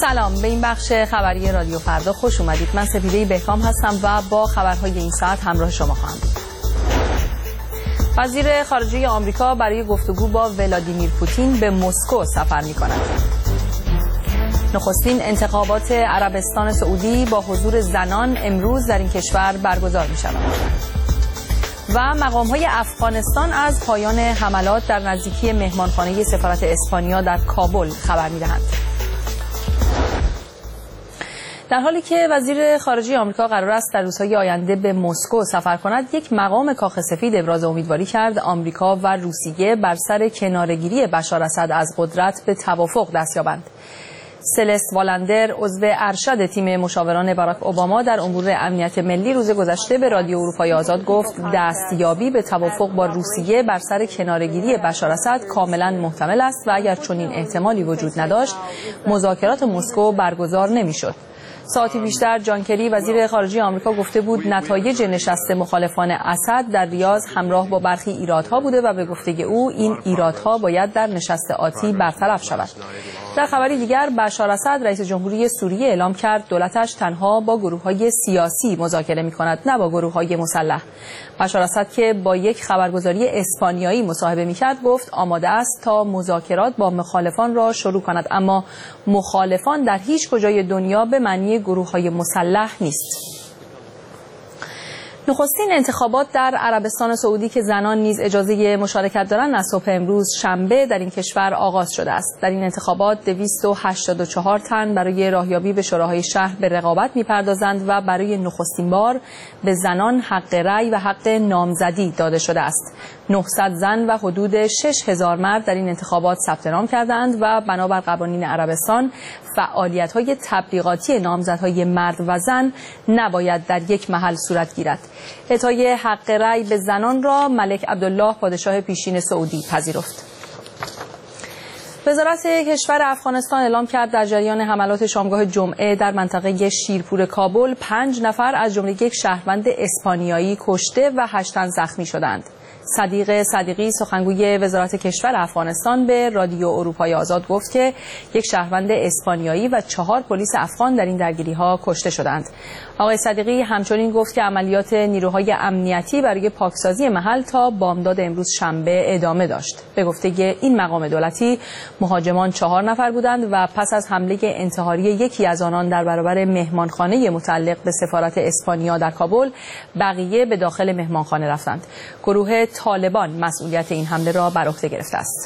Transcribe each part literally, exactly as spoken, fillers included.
سلام، به این بخش خبری رادیو فردا خوش اومدید. من سپیده بهکام هستم و با خبرهای این ساعت همراه شما خواهم بود. وزیر خارجه آمریکا برای گفتگو با ولادیمیر پوتین به مسکو سفر می‌کند. نخستین انتخابات عربستان سعودی با حضور زنان امروز در این کشور برگزار می‌شود. و مقام‌های افغانستان از پایان حملات در نزدیکی مهمانخانه سفارت اسپانیا در کابل خبر می‌دهند. در حالی که وزیر خارجه آمریکا قرار است در روزهای آینده به مسکو سفر کند، یک مقام کاخ سفید ابراز امیدواری کرد آمریکا و روسیه بر سر کناره‌گیری بشار اسد از قدرت به توافق دست یابند. سلست والندر، عضو ارشد تیم مشاوران باراک اوباما در امور امنیت ملی، روز گذشته به رادیو اروپای آزاد گفت دستیابی به توافق با روسیه بر سر کناره‌گیری بشار اسد کاملا محتمل است و اگر چنین احتمالی وجود نداشت مذاکرات مسکو برگزار نمی‌شد. ساعتی بیشتر جان کری وزیر خارجه آمریکا گفته بود نتایج نشست مخالفان اسد در ریاض همراه با برخی ایرادها بوده و به گفته او این ایرادها باید در نشست آتی برطرف شود. در خبری دیگر بشار اسد رئیس جمهوری سوریه اعلام کرد دولتش تنها با گروه‌های سیاسی مذاکره می‌کند نه با گروه‌های مسلح. بشار اسد که با یک خبرگزاری اسپانیایی مصاحبه می‌کرد گفت آماده است تا مذاکرات با مخالفان را شروع کند، اما مخالفان در هیچ کجای دنیا به معنی گروه‌های مسلح نیست. نخستین انتخابات در عربستان سعودی که زنان نیز اجازه مشارکت دارند از صبح امروز شنبه در این کشور آغاز شده است. در این انتخابات دویست و هشتاد و چهار تن برای راهیابی به شوراهای شهر به رقابت می‌پردازند و برای نخستین بار به زنان حق رأی و حق نامزدی داده شده است. نهصد زن و حدود شش هزار مرد در این انتخابات ثبت نام کردند و بنابر قوانین عربستان فعالیت‌های تبلیغاتی نامزدهای مرد و زن نباید در یک محل صورت گیرد. اعطای حق رأی به زنان را ملک عبدالله پادشاه پیشین سعودی پذیرفت. وزارت کشور افغانستان اعلام کرد در جریان حملات شامگاه جمعه در منطقه شیرپور کابل پنج نفر از جمله یک شهروند اسپانیایی کشته و هشت تن زخمی شدند. صدیق صدیقی سخنگوی وزارت کشور افغانستان به رادیو اروپای آزاد گفت که یک شهروند اسپانیایی و چهار پلیس افغان در این درگیری‌ها کشته شدند. آقای صدیقی همچنین گفت که عملیات نیروهای امنیتی برای پاکسازی محل تا بامداد امروز شنبه ادامه داشت. به گفته این مقام دولتی مهاجمان چهار نفر بودند و پس از حمله انتحاری یکی از آنان در برابر مهمانخانه متعلق به سفارت اسپانیا در کابل، بقیه به داخل مهمانخانه رفتند. گروه طالبان مسئولیت این حمله را بر عهده گرفته است.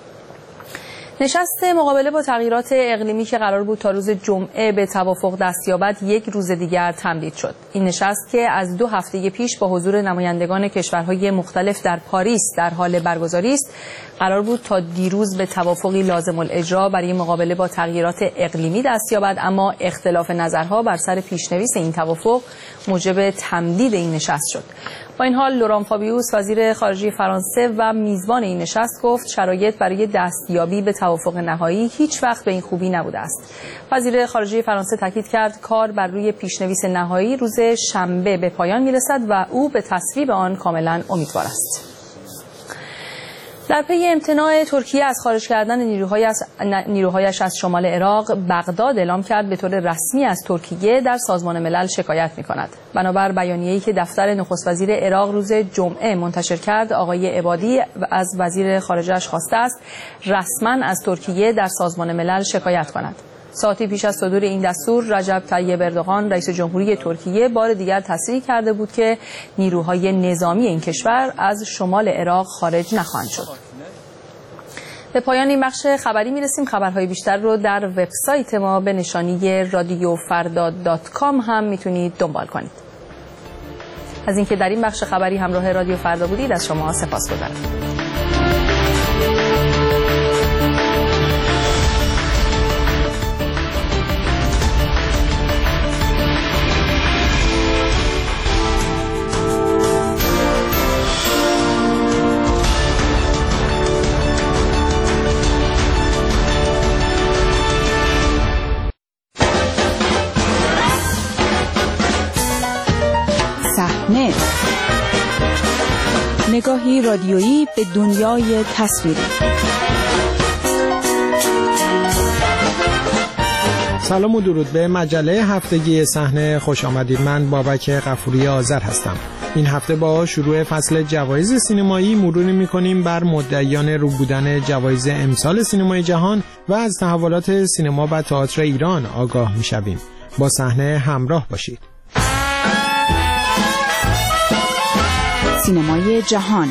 نشست مقابله با تغییرات اقلیمی که قرار بود تا روز جمعه به توافق دست یابد یک روز دیگر تمدید شد. این نشست که از دو هفته پیش با حضور نمایندگان کشورهای مختلف در پاریس در حال برگزاری است، قرار بود تا دیروز به توافقی لازم الاجرا برای مقابله با تغییرات اقلیمی دست یابد، اما اختلاف نظرها بر سر پیشنویس این توافق موجب تمدید این نشست شد. با این حال لوران فابیوس وزیر خارجه فرانسه و میزبان این نشست گفت شرایط برای دستیابی به توافق نهایی هیچ وقت به این خوبی نبوده است. وزیر خارجه فرانسه تاکید کرد کار بر روی پیشنویس نهایی روز شنبه به پایان میرسد و او به تصویب آن کاملا امیدوار است. در پی امتناع ترکیه از خارج کردن نیروهایش از شمال عراق، بغداد اعلام کرد به طور رسمی از ترکیه در سازمان ملل شکایت می‌کند. بنابر بیانیه‌ای که دفتر نخست وزیر عراق روز جمعه منتشر کرد، آقای عبادی از وزیر خارجه‌اش خواسته است رسما از ترکیه در سازمان ملل شکایت کند. ساعتی پیش از صدور این دستور، رجب طیب اردوغان رئیس جمهوری ترکیه بار دیگر تصریح کرده بود که نیروهای نظامی این کشور از شمال عراق خارج نخواهند شد. به پایان این بخش خبری میرسیم. خبرهای بیشتر رو در وبسایت ما به نشانی رادیو فردا دات کام هم میتونید دنبال کنید. از اینکه در این بخش خبری همراه رادیو فردا بودید از شما سپاسگزارم. نگاهی رادیویی به دنیای تصویری. سلام و درود به مجله هفتگی صحنه خوش آمدید. من بابک غفوری آذر هستم. این هفته با شروع فصل جوایز سینمایی مروری می‌کنیم بر مدعیان رو بودن جوایز امسال سینمای جهان و از تحولات سینما و تئاتر ایران آگاه می‌شویم. با صحنه همراه باشید. سینمای جهان.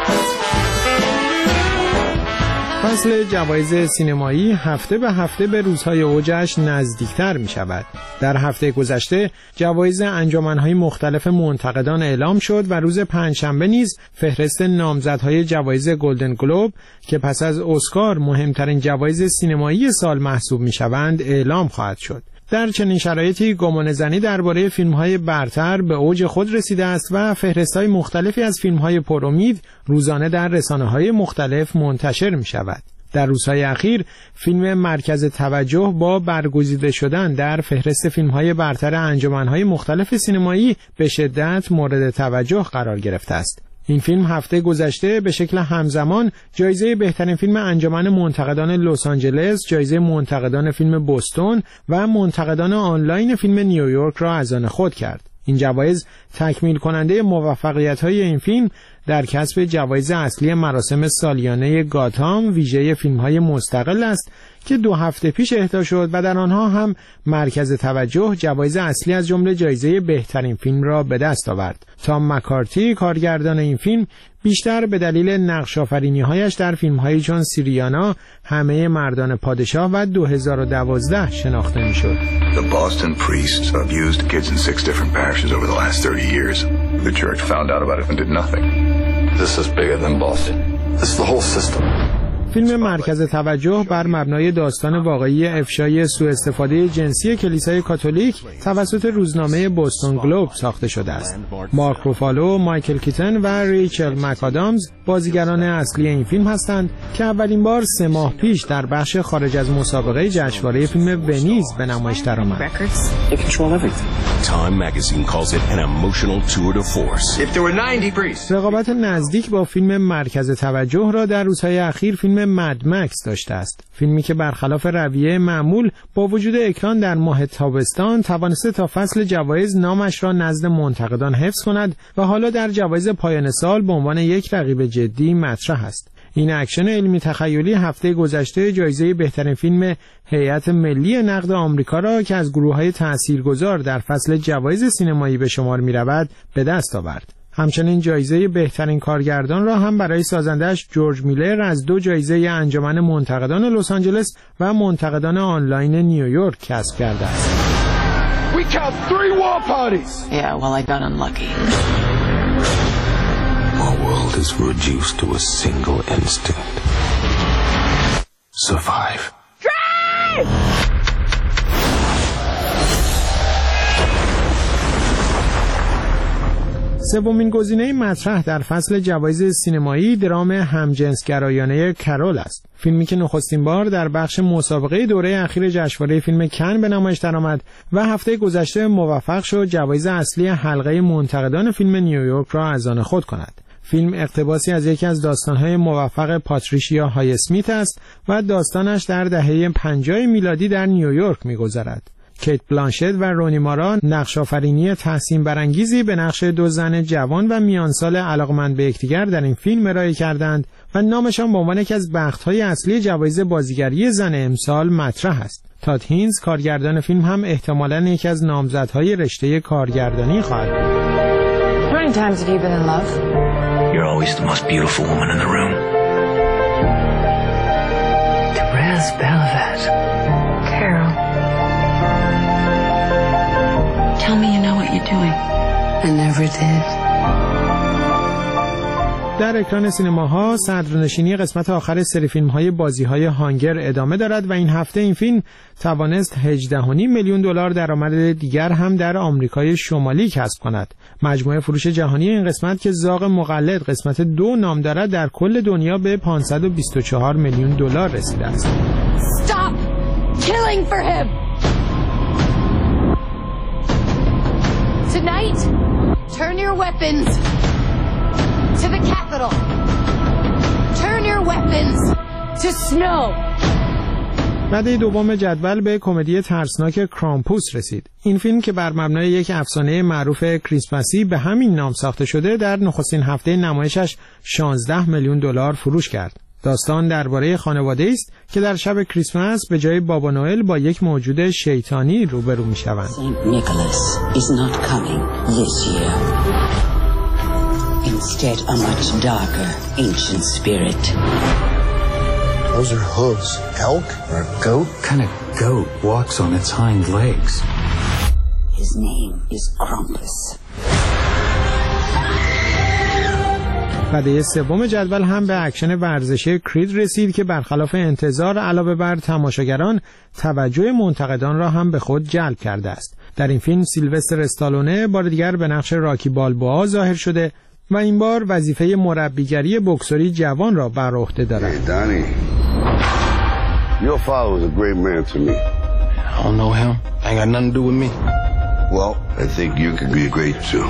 فصل جوایز سینمایی هفته به هفته به روزهای اوجش نزدیکتر می شود. در هفته گذشته جوایز انجمنهای مختلف منتقدان اعلام شد و روز پنجشنبه نیز فهرست نامزدهای جوایز گلدن گلوب که پس از اسکار مهمترین جوایز سینمایی سال محسوب می شوند اعلام خواهد شد. در چنین شرایطی گمانه‌زنی درباره فیلم‌های برتر به اوج خود رسیده است و فهرست‌های مختلفی از فیلم‌های پرامید روزانه در رسانه‌های مختلف منتشر می‌شود. در روزهای اخیر فیلم مرکز توجه با برگزیده شدن در فهرست فیلم‌های برتر انجمن‌های مختلف سینمایی به شدت مورد توجه قرار گرفته است. این فیلم هفته گذشته به شکل همزمان جایزه بهترین فیلم انجمن منتقدان لس آنجلس، جایزه منتقدان فیلم بوستون و منتقدان آنلاین فیلم نیویورک را از آن خود کرد. این جوایز تکمیل کننده موفقیت‌های این فیلم در کسب جوایز اصلی مراسم سالیانه گاتام ویژه فیلم‌های مستقل است که دو هفته پیش اهدا شد و در آنها هم مرکز توجه جوایز اصلی از جمله جایزه بهترین فیلم را به دست آورد. تام مکارتی کارگردان این فیلم بیشتر به دلیل نقش آفرینی‌هایش در فیلم‌هایی چون سیریانا، همه مردان پادشاه و دو هزار و دوازده شناخته می‌شد. The Boston priests abused kids in six different parishes over the last thirty years. The church found out about it and did nothing. This is bigger than Boston. This is the whole system. فیلم مرکز توجه بر مبنای داستان واقعی افشای سوء استفاده جنسی کلیسای کاتولیک توسط روزنامه بوستون گلوب ساخته شده است. مارک روفالو، مایکل کیتن و ریچل مکادامز بازیگران اصلی این فیلم هستند که اولین بار سه ماه پیش در بخش خارج از مسابقه جشنواره فیلم ونیز به نمایش درآمد. Time magazine calls it an emotional tour de force. If there were ninety priests. رقابت نزدیک با فیلم مرکز توجه را در روزهای اخیر فیلم مد مکس داشته است. فیلمی که برخلاف رویه معمول با وجود اکران در ماه تابستان توانسته تا فصل جوایز نامش را نزد منتقدان حفظ کند و حالا در جوایز پایان سال به عنوان یک رقیب جدی مطرح است. این اکشن علمی تخیلی هفته گذشته جایزه بهترین فیلم هیئت ملی نقد آمریکا را که از گروه‌های تاثیرگذار در فصل جوایز سینمایی به شمار می‌رود به دست آورد. همچنین جایزه بهترین کارگردان را هم برای سازندش جورج میلر از دو جایزه انجمن منتقدان لس آنجلس و منتقدان آنلاین نیویورک کسب کرده است. We count three war parties. Yeah, well I got unlucky. Our world is reduced to a single instinct. Survive. Drive! سومین گزینه مطرح در فصل جوایز سینمایی درام همجنسگرایانه کرول است. فیلمی که نخستین بار در بخش مسابقه دوره اخیر جشنواره فیلم کن به نمایش درآمد و هفته گذشته موفق شد جوایز اصلی حلقه منتقدان فیلم نیویورک را از آن خود کند. فیلم اقتباسی از یکی از داستان‌های موفق پاتریشیا های اسمیت است و داستانش در دهه پنجاه میلادی در نیویورک می‌گذرد. کیت بلانشت و رونی مارا نقش آفرینی تحسین برانگیزی به نقش دو زن جوان و میانسال علاقمند به یکدیگر در این فیلم ارائه کردند و نامشان به عنوان یکی از بخت‌های اصلی جوایز بازیگری زن امسال مطرح است. تاد هینز کارگردان فیلم هم احتمالاً یکی از نامزدهای رشته کارگردانی خواهد بود. How many times have you been in love? You're always the most beautiful woman in the room. Therese Belavet. Carol. Tell me you know what you're doing. I never did. در اکران سینماها صدرنشینی قسمت آخر سری فیلم‌های بازی‌های هانگر ادامه دارد و این هفته این فیلم توانست هجده و نیم میلیون دلار درآمد دیگر هم در آمریکای شمالی کسب کند. مجموع فروش جهانی این قسمت که زاغ مقلد قسمت دو نام دارد در کل دنیا به پانصد و بیست و چهار میلیون دلار رسیده است. Stop killing for him. Tonight, turn your weapons to the Capitol. Turn your weapons to snow. رده دوم جدول به کمدی ترسناک کرامپوس رسید. این فیلم که بر مبنای یک افسانه معروف کریسمسی به همین نام ساخته شده، در نخستین هفته نمایشش شانزده میلیون دلار فروش کرد. داستان درباره خانواده است که در شب کریسمس به جای بابا نوئل با یک موجود شیطانی روبرو می‌شوند. Saint Nicholas is not coming this year. Instead, a much darker ancient spirit. Those are hooves. Elk or a goat? What kind of goat walks on its hind legs? His name is Krampus. رده سوم جدول هم به اکشن ورزشی کرید رسید که برخلاف انتظار علاوه بر تماشاگران توجه منتقدان را هم به خود جلب کرده است. در این فیلم سیلوستر استالونه بار دیگر به نقش راکی بالبوآ ظاهر شده و این بار وظیفه مربیگری بوکسوری جوان را بر عهده دارد. Hey, Donnie. Your father was a great man to me. I don't know him. Ain't got nothing to do with me. Well, I think you could be great too.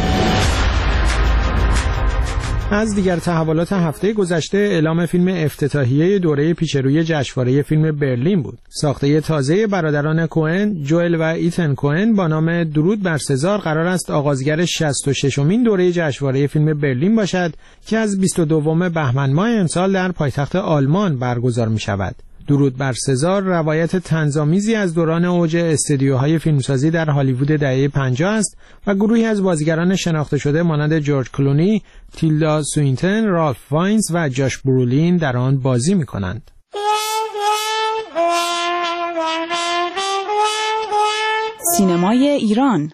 از دیگر تحولات هفته گذشته اعلام فیلم افتتاحیه دوره پیشروی جشنواره فیلم برلین بود. ساخته تازه برادران کوئن، جوئل و ایتن کوئن با نام درود بر سزار قرار است آغازگر شصت و ششمین دوره جشنواره فیلم برلین باشد که از بیست و دوم بهمن ماه امسال در پایتخت آلمان برگزار می شود. درود بر سزار روایت طنزآمیزی از دوران اوج استدیوهای فیلمسازی در هالیوود دهه پنجاه است و گروهی از بازیگران شناخته شده مانند جورج کلونی، تیلدا سوینتون، رالف واینز و جاش برولین در آن بازی می‌کنند. سینمای ایران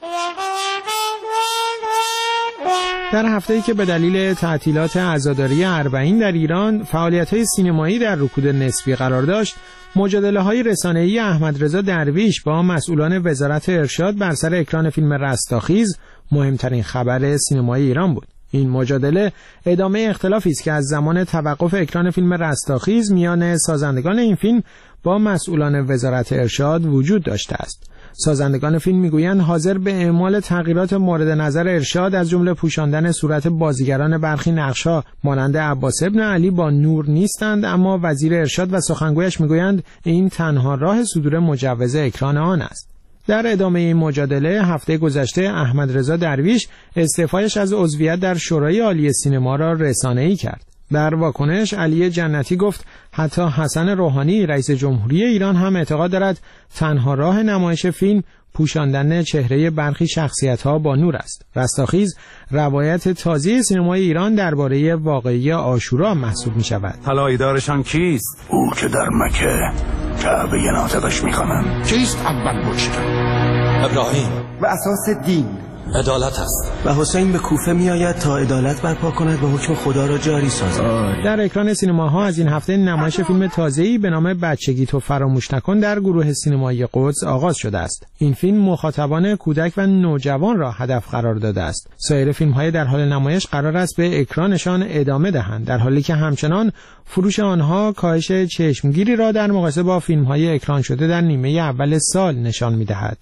در هفته‌ای که به دلیل تعطیلات عزاداری اربعین در ایران فعالیت‌های سینمایی در رکود نسبی قرار داشت، مجادله‌های رسانه‌ای احمد رضا درویش با مسئولان وزارت ارشاد بر سر اکران فیلم رستاخیز مهمترین خبر سینمای ایران بود. این مجادله ادامه اختلافی است که از زمان توقف اکران فیلم رستاخیز میان سازندگان این فیلم با مسئولان وزارت ارشاد وجود داشته است. سازندگان فیلم میگویند حاضر به اعمال تغییرات مورد نظر ارشاد از جمله پوشاندن صورت بازیگران برخی نقش‌ها مانند عباس ابن علی با نور نیستند، اما وزیر ارشاد و سخنگویش میگویند این تنها راه صدور مجوز اکران آن است. در ادامه این مجادله هفته گذشته احمد رضا درویش استعفایش از عضویت در شورای عالی سینما را رسانه‌ای کرد. در واکنش علی جنتی گفت حتی حسن روحانی رئیس جمهوری ایران هم اعتقاد دارد تنها راه نمایش فیلم پوشاندن چهره برخی شخصیت‌ها با نور است. رستاخیز روایت تازه سینمای ایران درباره واقعه عاشورا محسوب می‌شود. طلایه‌دارشان کیست؟ او که در مکه کعبه ناطقش می‌خوانند. کیست اول مشکل؟ ابراهیم به اساس دین عدالت است و حسین به کوفه میآید تا عدالت برپا کند و حکم خدا را جاری سازد. در اکران سینماها از این هفته نمایش فیلم تازه‌ای به نام بچگی تو فراموش نکن در گروه سینمایی قدس آغاز شده است. این فیلم مخاطبان کودک و نوجوان را هدف قرار داده است. سایر فیلم‌های در حال نمایش قرار است به اکرانشان ادامه دهند، در حالی که همچنان فروش آنها کاهش چشمگیری را در مقایسه با فیلم‌های اکران شده در نیمه اول سال نشان می‌دهد.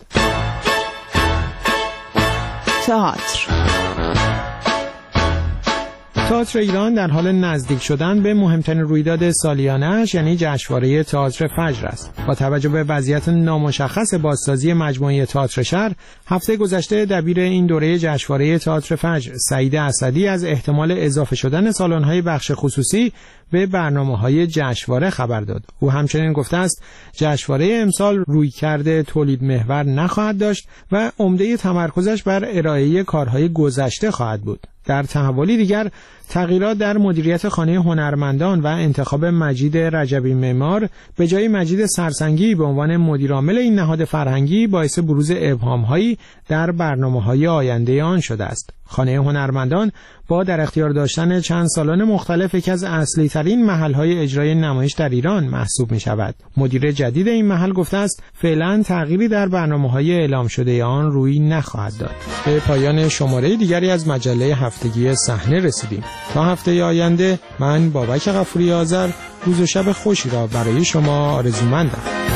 تئاتر تئاتر ایران در حال نزدیک شدن به مهمترین رویداد سالیانه‌اش یعنی جشنواره تئاتر فجر است. با توجه به وضعیت نامشخص بازسازی مجموعه تئاتر شهر، هفته گذشته دبیر این دوره جشنواره تئاتر فجر سعید اسدی از احتمال اضافه شدن سالن‌های بخش خصوصی به برنامه‌های جشنواره خبر داد. او همچنین گفته است جشنواره امسال رویکرد تولید محور نخواهد داشت و عمده تمرکزش بر ارائه کارهای گذشته خواهد بود. در تحولی دیگر تغییرات در مدیریت خانه هنرمندان و انتخاب مجید رجبی معمار به جای مجید سرسنگی به عنوان مدیرعامل این نهاد فرهنگی باعث بروز ابهام‌هایی در برنامه‌های آینده آن شده است. خانه هنرمندان با در اختیار داشتن چند سالن مختلف یکی از اصلی ترین محل‌های اجرای نمایش در ایران محسوب می‌شود. مدیر جدید این محل گفته است فعلا تغییری در برنامه‌های اعلام شده آن روی نخواهد داد. به پایان شماره دیگری از مجله هفتگی صحنه رسیدیم. تا هفته آینده من بابک غفوری آذر روز و شب خوشی را برای شما آرزومندم.